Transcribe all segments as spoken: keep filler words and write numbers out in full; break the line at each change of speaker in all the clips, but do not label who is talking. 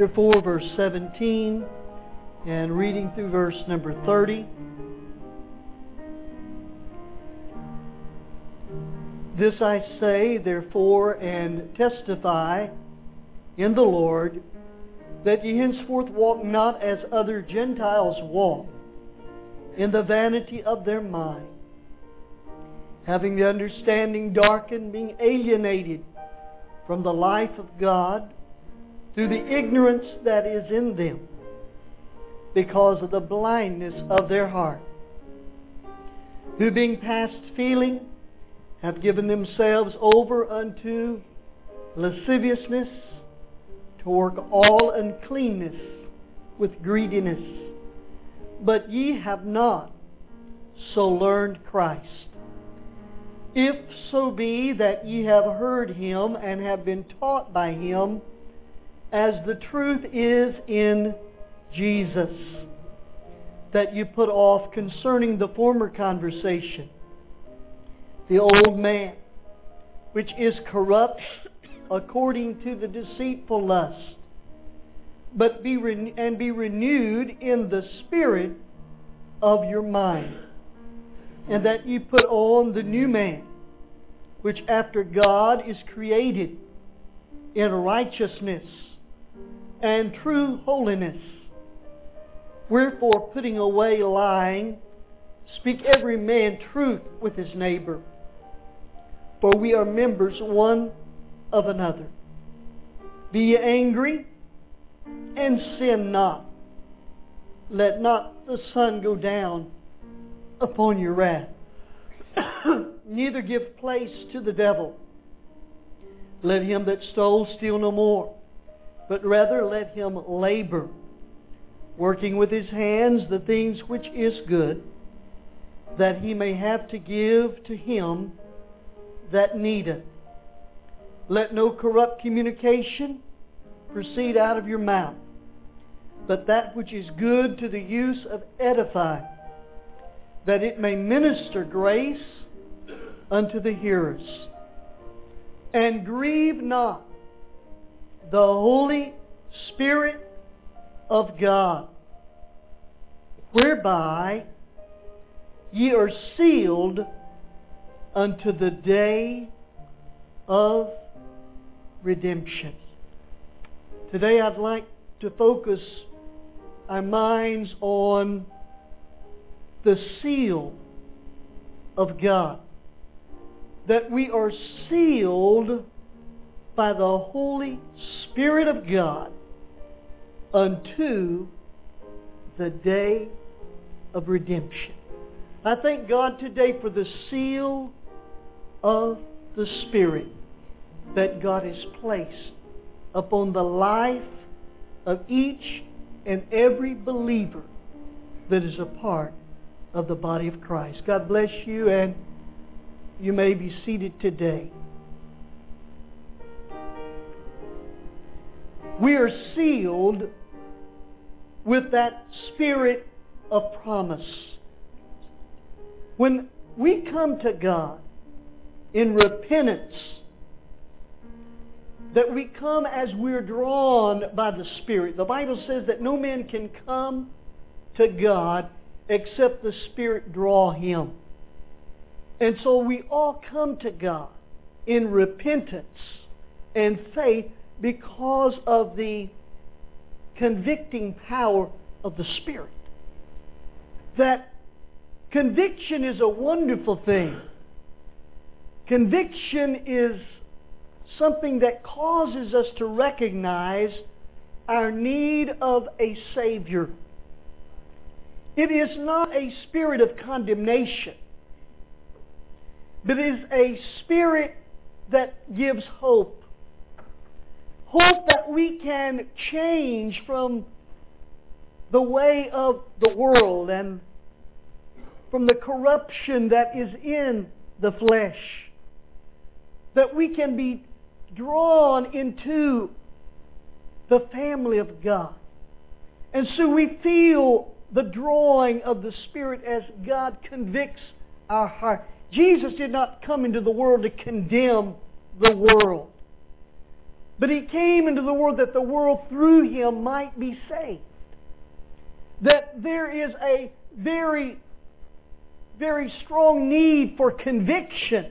chapter four, verse seventeen, and reading through verse number thirty. This I say, therefore, and testify in the Lord, that ye henceforth walk not as other Gentiles walk, in the vanity of their mind, having the understanding darkened, being alienated from the life of God through the ignorance that is in them, because of the blindness of their heart, who being past feeling have given themselves over unto lasciviousness, to work all uncleanness with greediness. But ye have not so learned Christ. If so be that ye have heard Him and have been taught by Him, as the truth is in Jesus, that you put off concerning the former conversation the old man, which is corrupt according to the deceitful lust, but be re- and be renewed in the spirit of your mind, and that ye put on the new man, which after God is created in righteousness and true holiness. Wherefore, putting away lying, speak every man truth with his neighbor, for we are members one of another. Be ye angry, and sin not. Let not the sun go down upon your wrath. Neither give place to the devil. Let him that stole steal no more, but rather let him labor, working with his hands the things which is good, that he may have to give to him that needeth. Let no corrupt communication proceed out of your mouth, but that which is good to the use of edifying, that it may minister grace unto the hearers. And grieve not the Holy Spirit of God, whereby ye are sealed unto the day of redemption. Today I'd like to focus our minds on the seal of God. That we are sealed by the Holy Spirit of God unto the day of redemption. I thank God today for the seal of the Spirit that God has placed upon the life of each and every believer that is a part of the body of Christ. God bless you, and you may be seated today. We are sealed with that Spirit of promise. When we come to God in repentance, that we come as we're drawn by the Spirit. The Bible says that no man can come to God except the Spirit draw him. And so we all come to God in repentance and faith because of the convicting power of the Spirit. That conviction is a wonderful thing. Conviction is something that causes us to recognize our need of a Savior. It is not a spirit of condemnation, but it is a spirit that gives hope. Hope that we can change from the way of the world and from the corruption that is in the flesh. That we can be drawn into the family of God. And so we feel the drawing of the Spirit as God convicts our heart. Jesus did not come into the world to condemn the world, But He came into the world that the world through Him might be saved. That there is a very, very strong need for conviction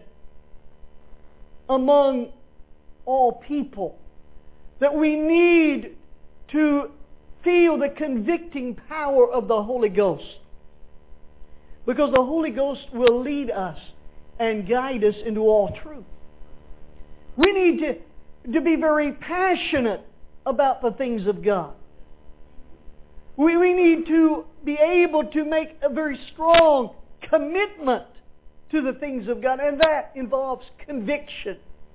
among all people. That we need to feel the convicting power of the Holy Ghost. Because the Holy Ghost will lead us and guide us into all truth. We need to, to be very passionate about the things of God. We, we need to be able to make a very strong commitment to the things of God, and that involves conviction.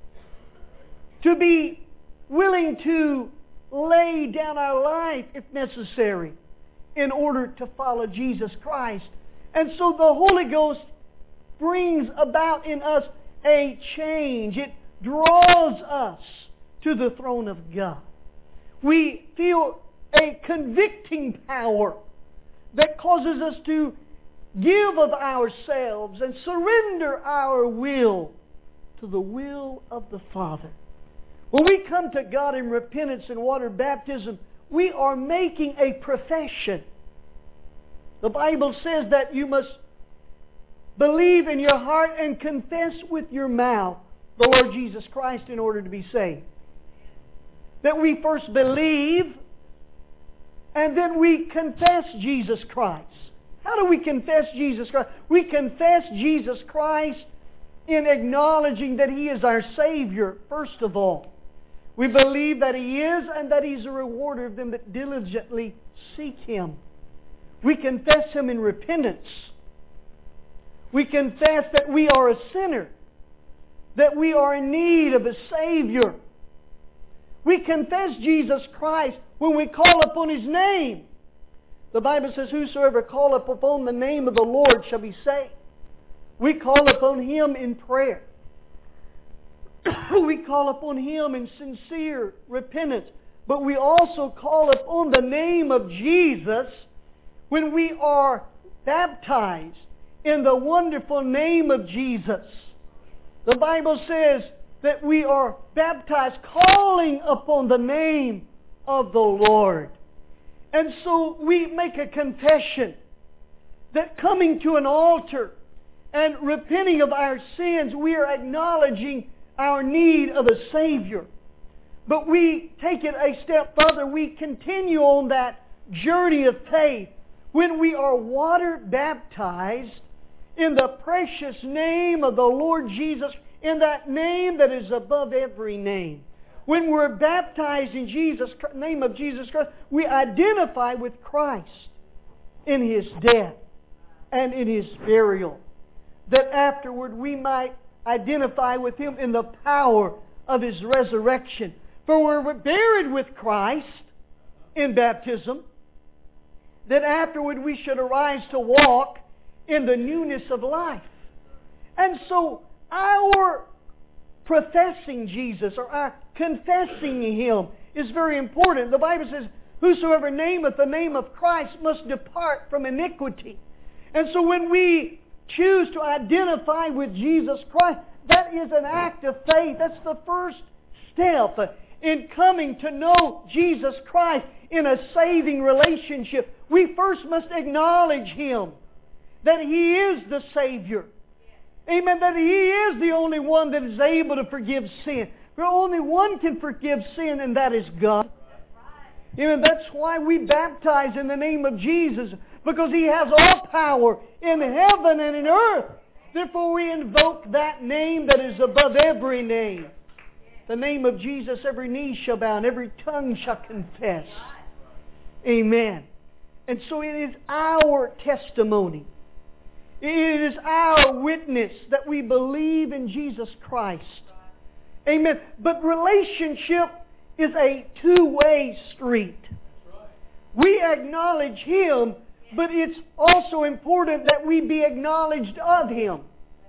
To be willing to lay down our life, if necessary, in order to follow Jesus Christ. And so the Holy Ghost brings about in us a change. It draws us to the throne of God. We feel a convicting power that causes us to give of ourselves and surrender our will to the will of the Father. When we come to God in repentance and water baptism, we are making a profession. The Bible says that you must believe in your heart and confess with your mouth the Lord Jesus Christ in order to be saved. That we first believe and then we confess Jesus Christ. How do we confess Jesus Christ? We confess Jesus Christ in acknowledging that He is our Savior, first of all. We believe that He is and that He's a rewarder of them that diligently seek Him. We confess Him in repentance. We confess that we are a sinner, that we are in need of a Savior. We confess Jesus Christ when we call upon His name. The Bible says, whosoever calleth upon the name of the Lord shall be saved. We call upon Him in prayer. We call upon Him in sincere repentance. But we also call upon the name of Jesus when we are baptized in the wonderful name of Jesus. The Bible says that we are baptized calling upon the name of the Lord. And so we make a confession that coming to an altar and repenting of our sins, we are acknowledging our need of a Savior. But we take it a step further. We continue on that journey of faith when we are water baptized in the precious name of the Lord Jesus, in that name that is above every name. When we're baptized in Jesus, name of Jesus Christ, we identify with Christ in His death and in His burial. That afterward we might identify with Him in the power of His resurrection. For we're buried with Christ in baptism, that afterward we should arise to walk in the newness of life. And so our professing Jesus or our confessing Him is very important. The Bible says, whosoever nameth the name of Christ must depart from iniquity. And so when we choose to identify with Jesus Christ, that is an act of faith. That's the first step in coming to know Jesus Christ in a saving relationship. We first must acknowledge Him, that He is the Savior. Amen. That He is the only one that is able to forgive sin. For only one can forgive sin, and that is God. Amen. That's why we baptize in the name of Jesus, because He has all power in heaven and in earth. Therefore we invoke that name that is above every name. The name of Jesus, every knee shall bow and every tongue shall confess. Amen. And so it is our testimony. It is our witness that we believe in Jesus Christ. Amen. But relationship is a two-way street. We acknowledge Him, but it's also important that we be acknowledged of Him.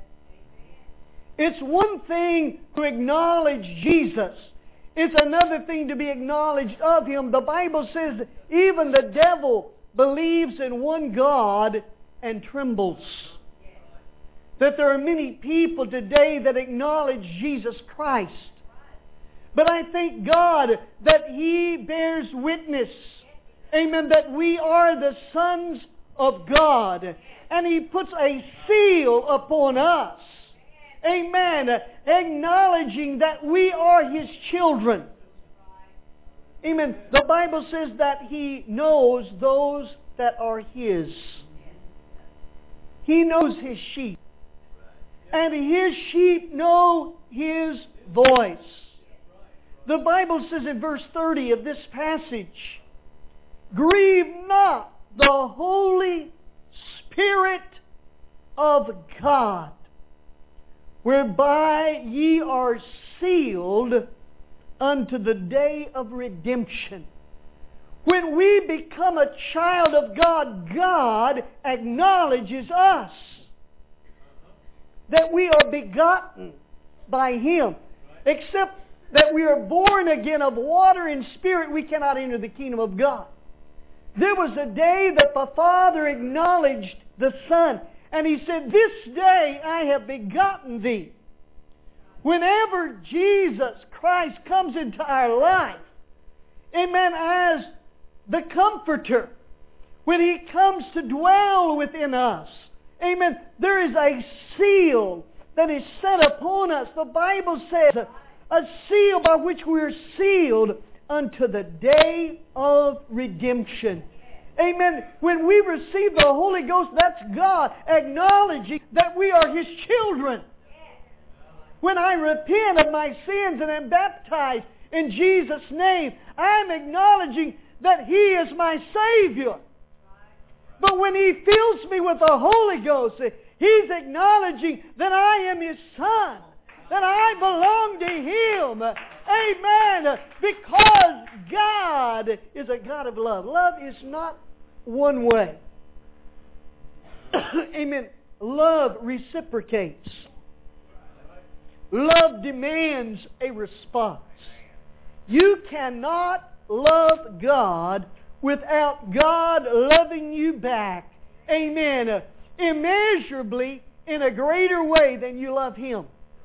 It's one thing to acknowledge Jesus. It's another thing to be acknowledged of Him. The Bible says that even the devil believes in one God and trembles. That there are many people today that acknowledge Jesus Christ. But I thank God that He bears witness, amen, that we are the sons of God. And He puts a seal upon us, amen, acknowledging that we are His children. Amen. The Bible says that He knows those that are His. He knows His sheep. And His sheep know His voice. The Bible says in verse thirty of this passage, grieve not the Holy Spirit of God, whereby ye are sealed unto the day of redemption. When we become a child of God, God acknowledges us that we are begotten by Him. Except that we are born again of water and spirit, we cannot enter the kingdom of God. There was a day that the Father acknowledged the Son, and He said, this day I have begotten thee. Whenever Jesus Christ comes into our life, amen, as the Comforter, when He comes to dwell within us, amen, there is a seal that is set upon us. The Bible says, a seal by which we are sealed unto the day of redemption. Amen. When we receive the Holy Ghost, that's God acknowledging that we are His children. When I repent of my sins and am baptized in Jesus' name, I'm acknowledging that He is my Savior. But when He fills me with the Holy Ghost, He's acknowledging that I am His son, that I belong to Him. Amen. Because God is a God of love. Love is not one way. Amen. Love reciprocates. Love demands a response. You cannot love God without God loving you back. Amen. Immeasurably in a greater way than you love Him.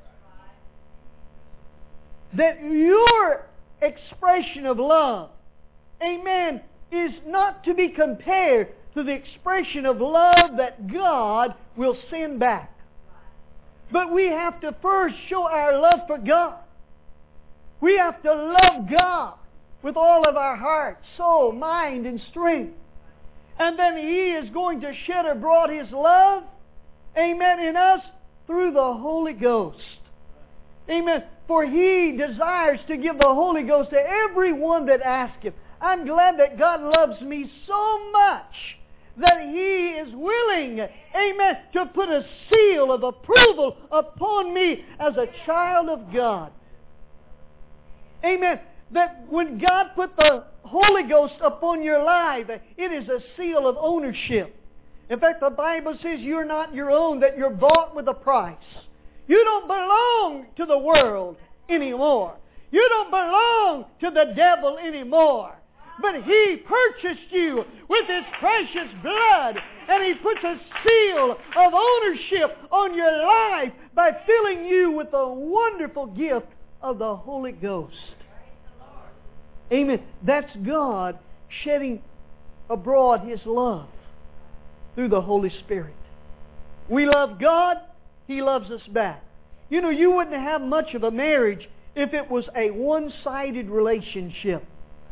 That your expression of love, amen, is not to be compared to the expression of love that God will send back. But we have to first show our love for God. We have to love God with all of our heart, soul, mind, and strength. And then He is going to shed abroad His love, amen, in us through the Holy Ghost. Amen. For He desires to give the Holy Ghost to everyone that asks Him. I'm glad that God loves me so much that He is willing, amen, to put a seal of approval upon me as a child of God. Amen. That when God put the Holy Ghost upon your life, it is a seal of ownership. In fact, the Bible says you're not your own, that you're bought with a price. You don't belong to the world anymore. You don't belong to the devil anymore. But He purchased you with His precious blood, and He puts a seal of ownership on your life by filling you with the wonderful gift of the Holy Ghost. Amen. That's God shedding abroad His love through the Holy Spirit. We love God, He loves us back. You know, you wouldn't have much of a marriage if it was a one-sided relationship.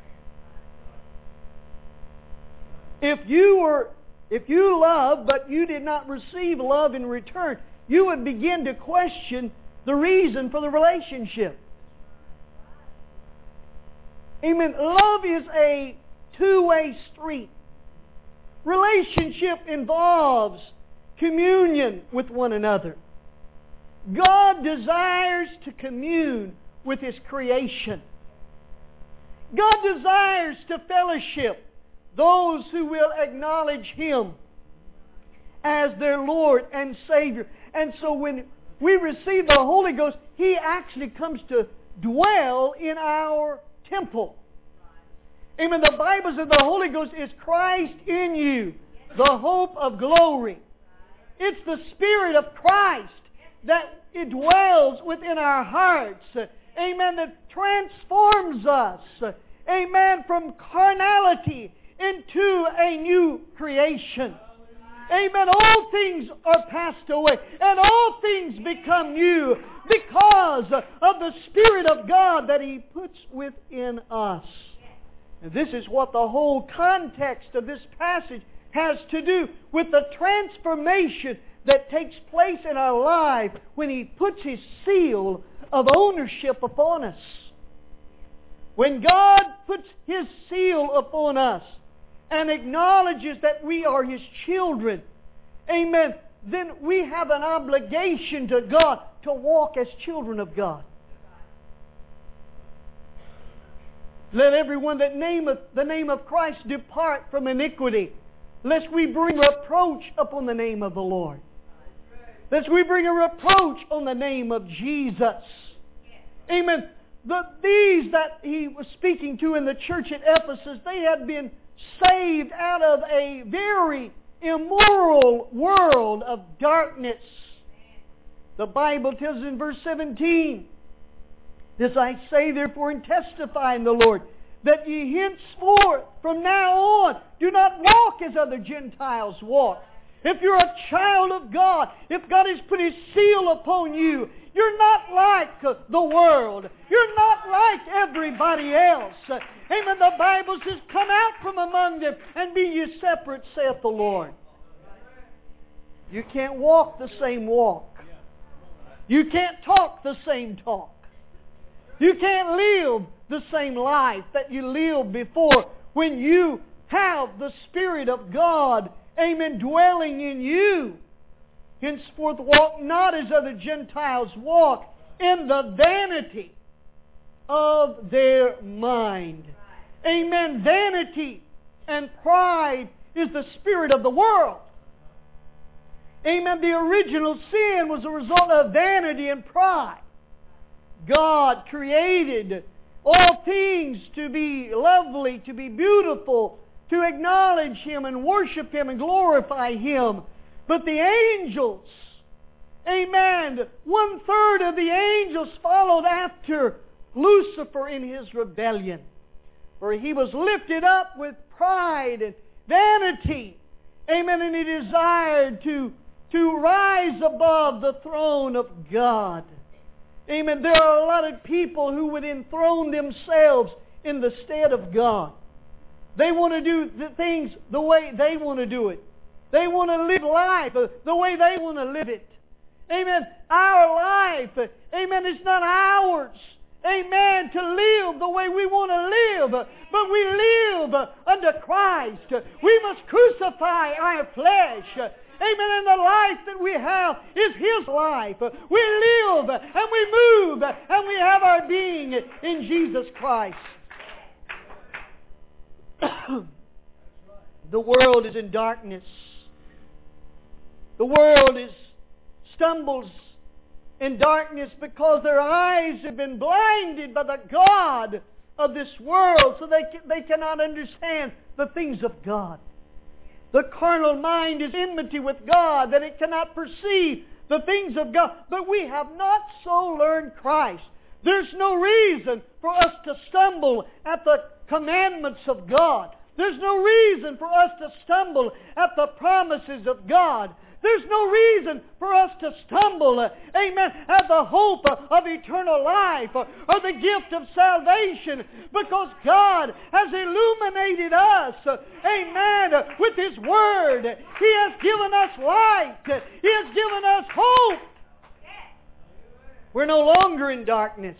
If you were, if you love, but you did not receive love in return, you would begin to question the reason for the relationship. Amen. Love is a two-way street. Relationship involves communion with one another. God desires to commune with His creation. God desires to fellowship those who will acknowledge Him as their Lord and Savior. And so when we receive the Holy Ghost, He actually comes to dwell in our temple. Amen. The Bible says the Holy Ghost is Christ in you, the hope of glory. It's the Spirit of Christ that it dwells within our hearts. amen, that transforms us, amen, from carnality into a new creation. Amen. All things are passed away, and all things become new because of the Spirit of God that He puts within us. And this is what the whole context of this passage has to do with the transformation that takes place in our life when He puts His seal of ownership upon us. When God puts His seal upon us and acknowledges that we are His children, amen, then we have an obligation to God to walk as children of God. Let everyone that nameth the name of Christ depart from iniquity, lest we bring reproach upon the name of the Lord. Lest we bring a reproach on the name of Jesus. Amen. The, these that he was speaking to in the church at Ephesus, they had been saved out of a very immoral world of darkness. The Bible tells us in verse seventeen, "This I say therefore and testify in the Lord, that ye henceforth from now on do not walk as other Gentiles walk." If you're a child of God, if God has put His seal upon you, you're not like the world. You're not like everybody else. Amen. The Bible says, "Come out from among them and be ye separate, saith the Lord." You can't walk the same walk. You can't talk the same talk. You can't live the same life that you lived before when you have the Spirit of God, amen, dwelling in you. Henceforth walk not as other Gentiles walk, in the vanity of their mind. Amen. Vanity and pride is the spirit of the world. Amen. The original sin was a result of vanity and pride. God created all things to be lovely, to be beautiful, to acknowledge Him and worship Him and glorify Him. But the angels, amen, one third of the angels followed after Lucifer in his rebellion. For he was lifted up with pride and vanity. Amen. And he desired to, to rise above the throne of God. Amen. There are a lot of people who would enthrone themselves in the stead of God. They want to do the things the way they want to do it. They want to live life the way they want to live it. Amen. Our life, amen, is not ours. Amen. To live the way we want to live. But we live under Christ. We must crucify our flesh. Amen. And the life that we have is His life. We live and we move and we have our being in Jesus Christ. The world is in darkness. The world is stumbles in darkness because their eyes have been blinded by the God of this world, so they they cannot understand the things of God. The carnal mind is enmity with God, that it cannot perceive the things of God. But we have not so learned Christ. There's no reason for us to stumble at the commandments of God. There's no reason for us to stumble at the promises of God. There's no reason for us to stumble, amen, at the hope of eternal life or the gift of salvation, because God has illuminated us, amen, with His Word. He has given us light. He has given us hope. We're no longer in darkness.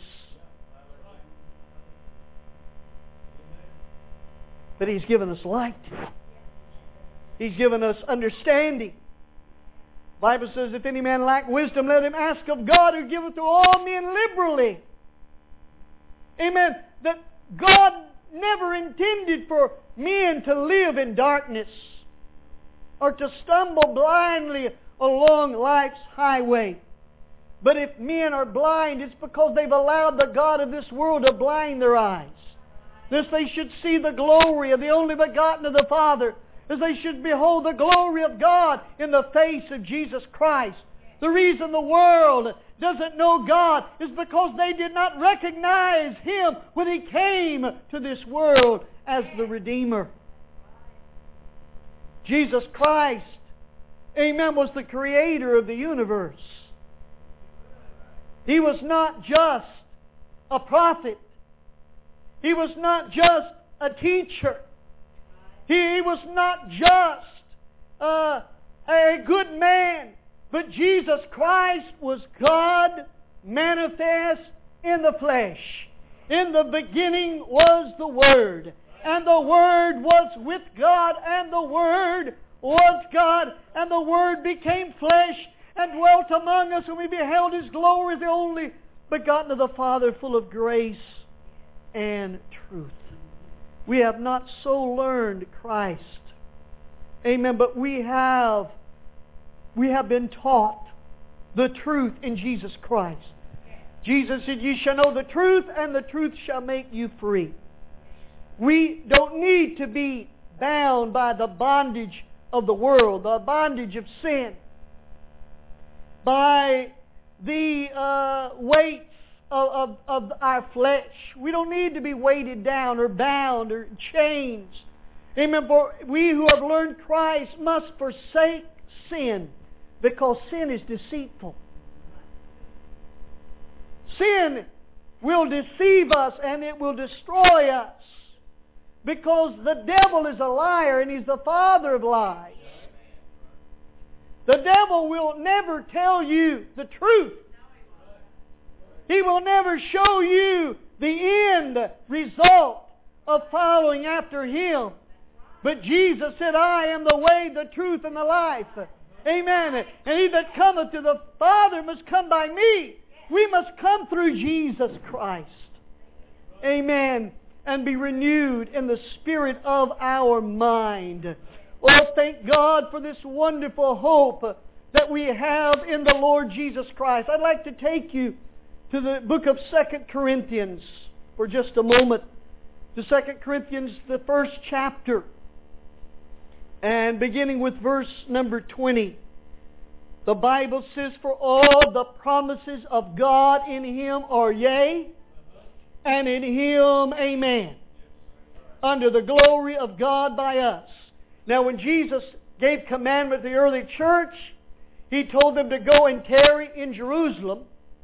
But He's given us light. He's given us understanding. The Bible says, if any man lack wisdom, let him ask of God, who giveth to all men liberally. Amen. That God never intended for men to live in darkness or to stumble blindly along life's highway. But if men are blind, it's because they've allowed the God of this world to blind their eyes. Lest they should see the glory of the only begotten of the Father, as they should behold the glory of God in the face of Jesus Christ. The reason the world doesn't know God is because they did not recognize Him when He came to this world as the Redeemer. Jesus Christ, amen, was the Creator of the universe. He was not just a prophet. He was not just a teacher. He was not just uh, a good man. But Jesus Christ was God manifest in the flesh. In the beginning was the Word, and the Word was with God, and the Word was God, and the Word became flesh and dwelt among us, and we beheld His glory, the only begotten of the Father, full of grace and truth. We have not so learned Christ. Amen. But we have We have been taught the truth in Jesus Christ. Jesus said, "You shall know the truth, and the truth shall make you free." We don't need to be bound by the bondage of the world, the bondage of sin, by the uh, weights of, of, of our flesh. We don't need to be weighted down or bound or chained. Amen. For we who have learned Christ must forsake sin, because sin is deceitful. Sin will deceive us and it will destroy us, because the devil is a liar and he's the father of lies. The devil will never tell you the truth. He will never show you the end result of following after Him. But Jesus said, "I am the way, the truth, and the life." Amen. And he that cometh to the Father must come by me. We must come through Jesus Christ. Amen. And be renewed in the spirit of our mind. Oh, thank God for this wonderful hope that we have in the Lord Jesus Christ. I'd like to take you to the book of Second Corinthians for just a moment. To Second Corinthians, the first chapter. And beginning with verse number twenty. The Bible says, "For all the promises of God in Him are yea, and in Him amen, unto the glory of God by us." Now when Jesus gave commandment to the early church, He told them to go and tarry in Jerusalem.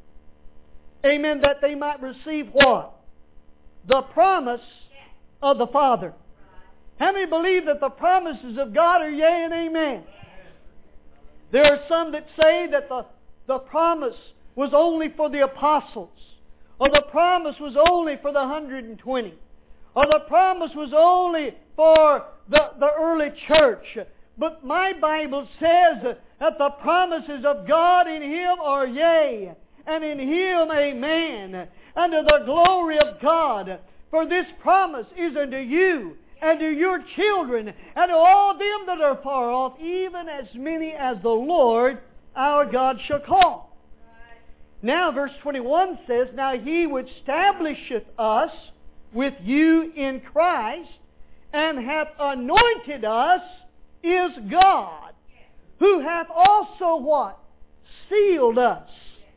Amen, that they might receive what? The promise of the Father. How many believe that the promises of God are yea and amen? There are some that say that the, the promise was only for the apostles, or the promise was only for the one hundred twenty, or the promise was only for the, the early church. But my Bible says that the promises of God in Him are yea, and in Him amen, unto the glory of God. For this promise is unto you, and to your children, and to all them that are far off, even as many as the Lord our God shall call. Now verse twenty-one says, "Now He which establisheth us with you in Christ, and hath anointed us, is God, who hath also" what? "Sealed us,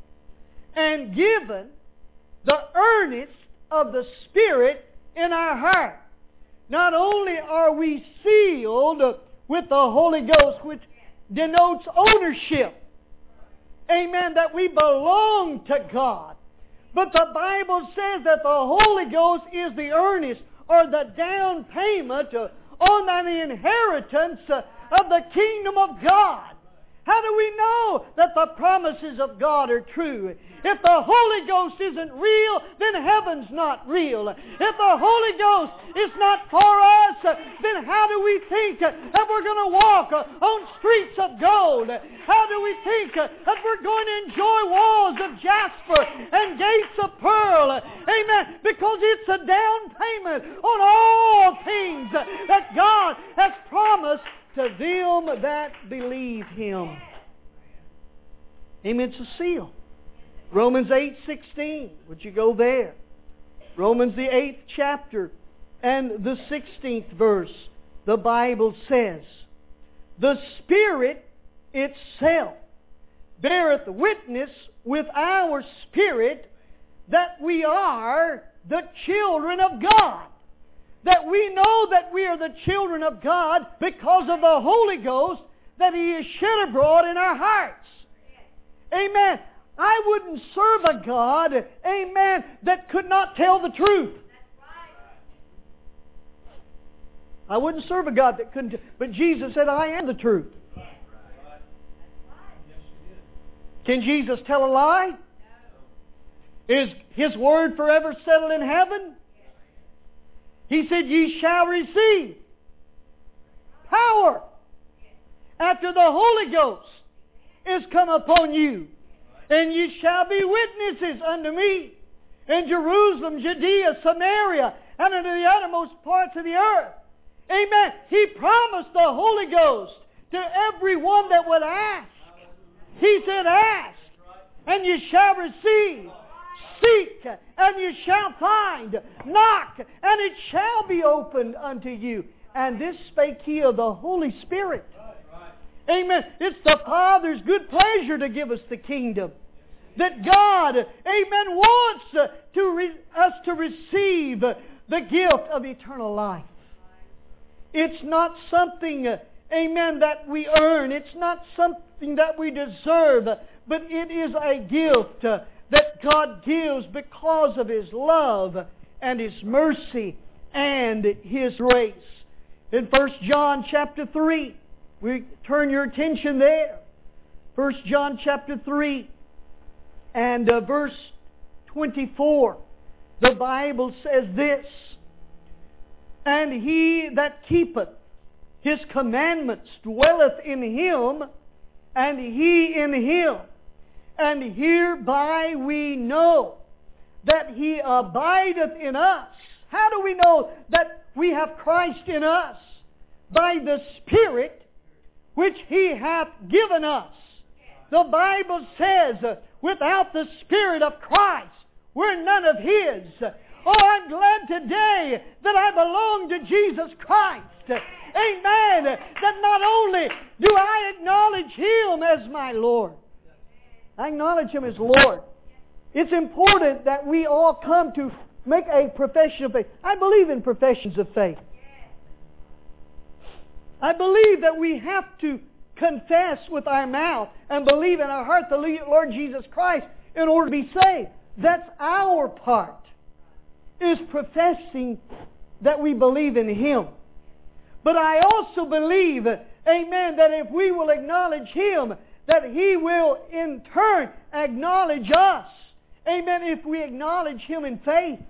and given the earnest of the Spirit in our heart." Not only are we sealed with the Holy Ghost, which denotes ownership, amen, that we belong to God, but the Bible says that the Holy Ghost is the earnest, or the down payment on an inheritance of the kingdom of God. How do we know that the promises of God are true? If the Holy Ghost isn't real, then heaven's not real. If the Holy Ghost is not for us, then how do we think that we're going to walk on streets of gold? How do we think that we're going to enjoy walls of jasper and gates of pearl? Amen. Because it's a down payment on all things that God has promised to them that believe Him. Amen. It's a seal. Romans eight sixteen. Would you go there? Romans the eighth chapter and the sixteenth verse. The Bible says, "The Spirit itself beareth witness with our spirit that we are the children of God. That we know that we are the children of God because of the Holy Ghost that He is shed abroad in our hearts. Amen. I wouldn't serve a God, amen, that could not tell the truth. I wouldn't serve a God that couldn't. But Jesus said, I am the truth. Can Jesus tell a lie? Is His word forever settled in heaven? He said, ye shall receive power after the Holy Ghost is come upon you. And ye shall be witnesses unto me in Jerusalem, Judea, Samaria, and unto the uttermost parts of the earth. Amen. He promised the Holy Ghost to everyone that would ask. He said, ask, and you shall receive. Seek, and you shall find. Knock, and it shall be opened unto you. And this spake He of the Holy Spirit. Amen. It's the Father's good pleasure to give us the kingdom. That God, amen, wants to re- us to receive the gift of eternal life. It's not something, amen, that we earn. It's not something that we deserve. But it is a gift that God gives because of His love and His mercy and His grace. In First John chapter three, we turn your attention there. First John chapter three and uh, verse twenty-four. The Bible says this, and he that keepeth His commandments dwelleth in Him, and He in him. And hereby we know that He abideth in us. How do we know that we have Christ in us? By the Spirit which He hath given us. The Bible says, without the Spirit of Christ, we're none of His. Oh, I'm glad today that I belong to Jesus Christ. Amen. That not only do I acknowledge Him as my Lord, I acknowledge Him as Lord. It's important that we all come to make a profession of faith. I believe in professions of faith. I believe that we have to confess with our mouth and believe in our heart the Lord Jesus Christ in order to be saved. That's our part, is professing that we believe in Him. But I also believe, amen, that if we will acknowledge Him, that He will in turn acknowledge us. Amen. If we acknowledge Him in faith.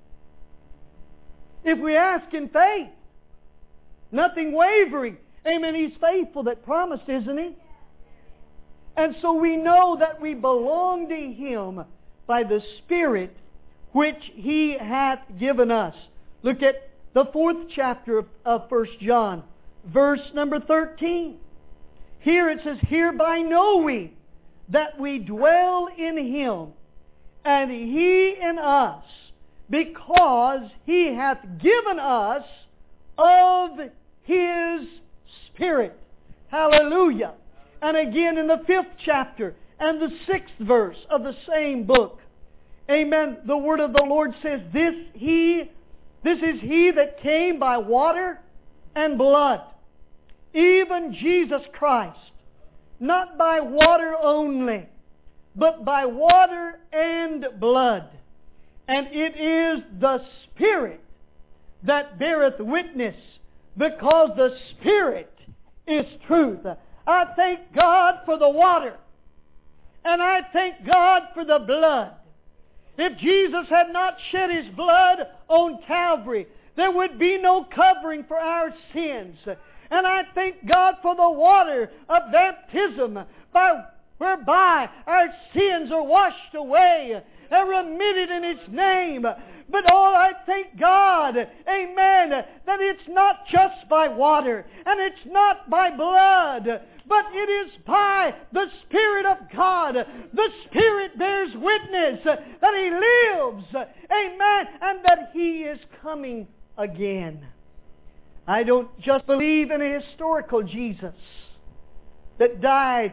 If we ask in faith. Nothing wavering. Amen. He's faithful that promised, isn't He? And so we know that we belong to Him by the Spirit which He hath given us. Look at the fourth chapter of First John, verse number thirteen. Here it says, hereby know we that we dwell in Him, and He in us, because He hath given us of His Spirit. Hallelujah. And again in the fifth chapter and the sixth verse of the same book. Amen. The word of the Lord says, This He, this is He that came by water and blood, even Jesus Christ, not by water only, but by water and blood. And it is the Spirit that beareth witness, because the Spirit is truth. I thank God for the water, and I thank God for the blood. If Jesus had not shed His blood on Calvary, there would be no covering for our sins. And I thank God for the water of baptism, by, whereby our sins are washed away and remitted in His name. But oh, I thank God, amen, that it's not just by water, and it's not by blood, but it is by the Spirit of God. The Spirit bears witness that He lives, amen, and that He is coming again. I don't just believe in a historical Jesus that died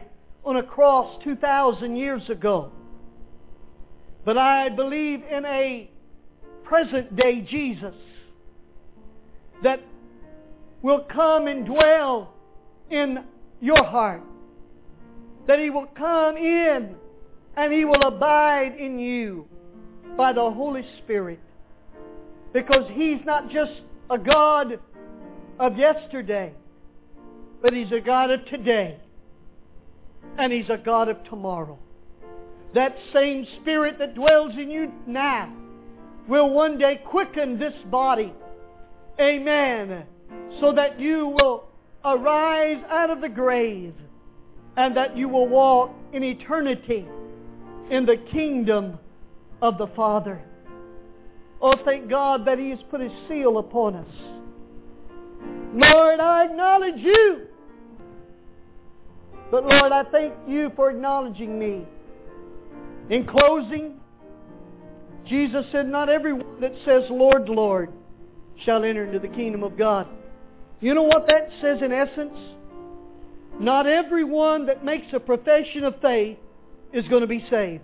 on a cross two thousand years ago. But I believe in a present-day Jesus that will come and dwell in your heart. That He will come in and He will abide in you by the Holy Spirit. Because He's not just a God of yesterday, but He's a God of today. And He's a God of tomorrow. That same Spirit that dwells in you now will one day quicken this body. Amen. So that you will arise out of the grave and that you will walk in eternity in the kingdom of the Father. Oh, thank God that He has put His seal upon us. Lord, I acknowledge You. But Lord, I thank You for acknowledging me. In closing, Jesus said, not everyone that says, Lord, Lord, shall enter into the kingdom of God. You know what that says in essence? Not everyone that makes a profession of faith is going to be saved.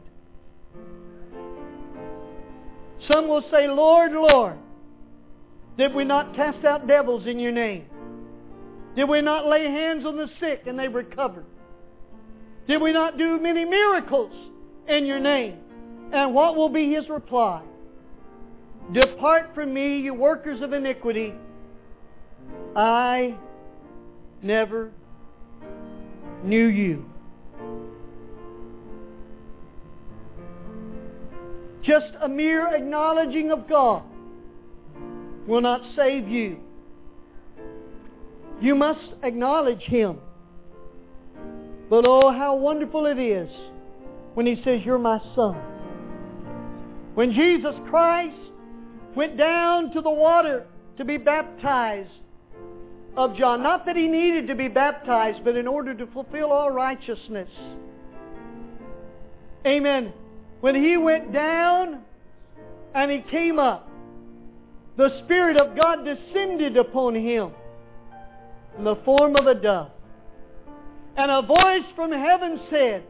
Some will say, Lord, Lord, did we not cast out devils in Your name? Did we not lay hands on the sick and they recovered? Did we not do many miracles in Your name? And what will be his reply? Depart from me, you workers of iniquity. I never knew you. Just a mere acknowledging of God will not save you. You must acknowledge Him. But oh, how wonderful it is when He says, you're my son. When Jesus Christ went down to the water to be baptized of John, not that He needed to be baptized, but in order to fulfill all righteousness. Amen. When He went down and He came up, the Spirit of God descended upon Him in the form of a dove. And a voice from heaven said,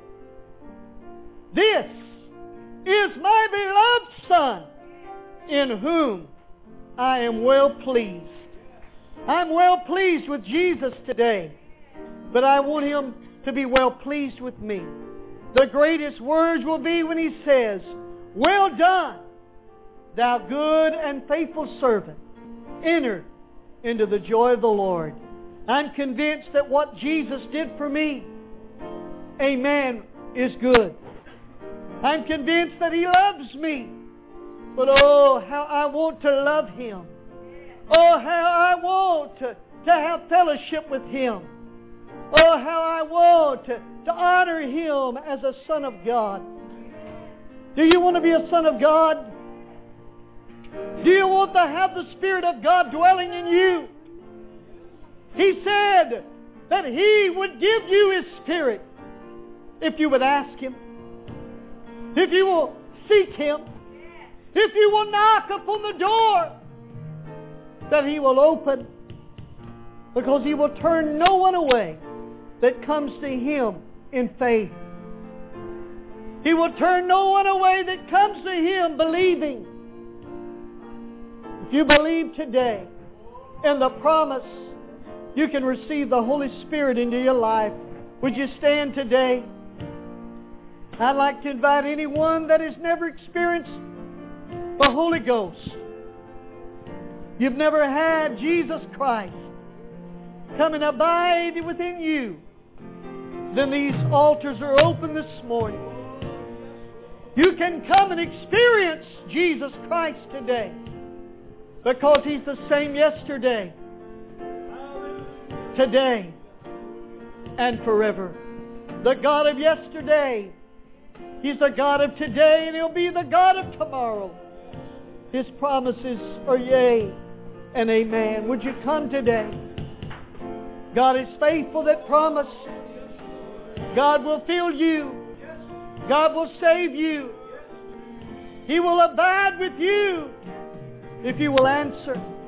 this is my beloved Son, in whom I am well pleased. I'm well pleased with Jesus today, but I want Him to be well pleased with me. The greatest words will be when He says, well done, thou good and faithful servant. Enter into the joy of the Lord. I'm convinced that what Jesus did for me, amen, is good. I'm convinced that He loves me. But oh, how I want to love Him. Oh, how I want to, to have fellowship with Him. Oh, how I want to, to honor Him as a son of God. Do you want to be a son of God? Do you want to have the Spirit of God dwelling in you? He said that He would give you His Spirit if you would ask Him, if you will seek Him, if you will knock upon the door, that He will open, because He will turn no one away that comes to Him in faith. He will turn no one away that comes to Him believing. If you believe today in the promise, you can receive the Holy Spirit into your life. Would you stand today? I'd like to invite anyone that has never experienced the Holy Ghost. You've never had Jesus Christ come and abide within you. Then these altars are open this morning. You can come and experience Jesus Christ today, because He's the same yesterday, today, and forever. The God of yesterday, He's the God of today, and He'll be the God of tomorrow. His promises are yea and amen. Would you come today? God is faithful that promised. God will fill you. God will save you. He will abide with you if you will answer.